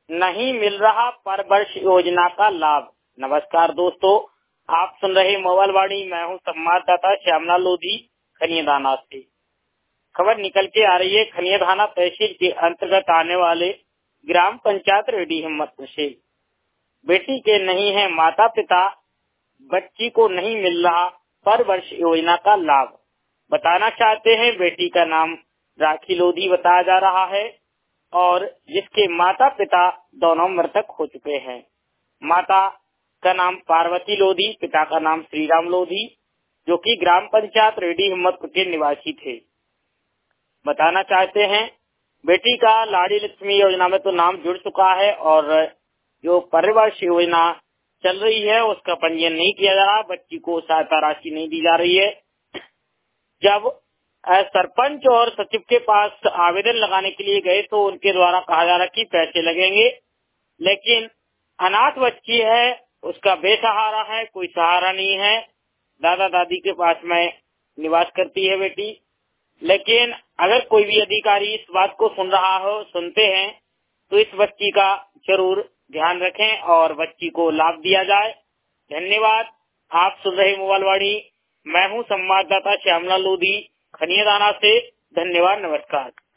नहीं मिल रहा पर वर्ष योजना का लाभ। नमस्कार दोस्तों, आप सुन रहे मोबाइल वाणी। मैं हूं संवाददाता श्यामलाल लोधी खनियादाना से। खबर निकल के आ रही है खनियादाना तहसील के अंतर्गत आने वाले ग्राम पंचायत रेडी हिम्मतपुर से। बेटी के नहीं है माता पिता, बच्ची को नहीं मिल रहा पर वर्ष योजना का लाभ। बताना चाहते हैं बेटी का नाम राखी लोधी बताया जा रहा है और जिसके माता पिता दोनों मृतक हो चुके हैं। माता का नाम पार्वती लोधी, पिता का नाम श्रीराम लोधी, जो कि ग्राम पंचायत रेडी हिम्मतपुर के निवासी थे। बताना चाहते हैं बेटी का लाड़ी लक्ष्मी योजना में तो नाम जुड़ चुका है और जो परिवार योजना चल रही है उसका पंजीयन नहीं किया जा रहा, बच्ची को सहायता राशि नहीं दी जा रही है। जब सरपंच और सचिव के पास आवेदन लगाने के लिए गए तो उनके द्वारा कहा जा रहा कि पैसे लगेंगे, लेकिन अनाथ बच्ची है, उसका बेसहारा है, कोई सहारा नहीं है। दादा दादी के पास में निवास करती है बेटी। लेकिन अगर कोई भी अधिकारी इस बात को सुन रहा हो, सुनते हैं, तो इस बच्ची का जरूर ध्यान रखें और बच्ची को लाभ दिया जाए। धन्यवाद। आप सुन रहे मोबाइल वाणी। मैं हूं संवाददाता श्यामलाल लोधी खनियादाना से। धन्यवाद, नमस्कार।